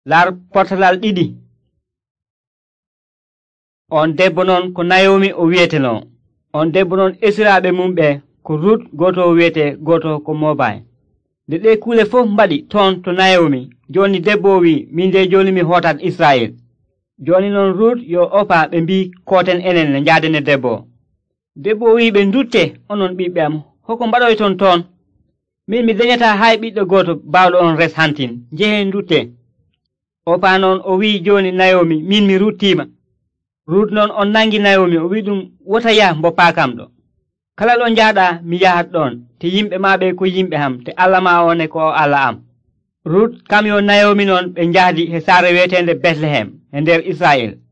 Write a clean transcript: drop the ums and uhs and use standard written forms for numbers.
lar portalal 2. On debbo noon ko Nayomi o wiyeteloo. On debbo noon esiraaɓe mum ɓe ko Rut, goto o wiyete, goto ko Mobay. Nde ɗe kuule fof mbaɗi toon to Nayomi, joni debbo o wi, min de joni mi hootat Israel. Joni noon Rut yo opa ɓe mbi koten enen ne njaadene debbo. Debbo o wi ɓe dutte, onon ɓiɓɓe am, hoko mbaɗoyton toon? Min mi dañata hay ɓiɗɗo goto bawɗo on res hantin, njehen dutte. Opa noon o wi joni Nayomi, min mi ruttima. Rut noon on nangi Nayomi, o wi ɗum wota yah mboppa kam ɗo. Kala ɗo njaaɗa mi yahat ɗon, te yimɓe maɓe ko yimɓe am, te Allah ma one ko Allah am. Rut kam yo Nayomi noon ɓe njahdi he saare wiyetende Betlehem e nder Israel.